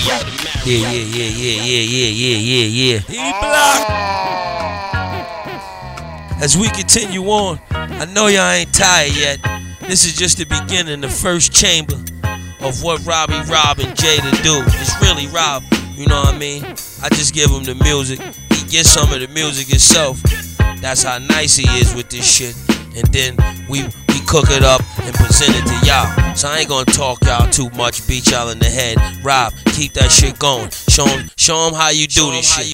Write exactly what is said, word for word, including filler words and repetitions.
Yeah, yeah, yeah, yeah, yeah, yeah, yeah, yeah, yeah. He blocked. As we continue on, I know y'all ain't tired yet. This is just the beginning, the first chamber of what Robbie, Rob, and Jada do. It's really Rob, you know what I mean? I just give him the music. He gets some of the music himself. That's how nice he is with this shit. And then we we cook it up and present it to y'all. So I ain't gonna talk y'all too much, beat y'all in the head. Rob, keep that shit going. Show him, show him how you do this shit.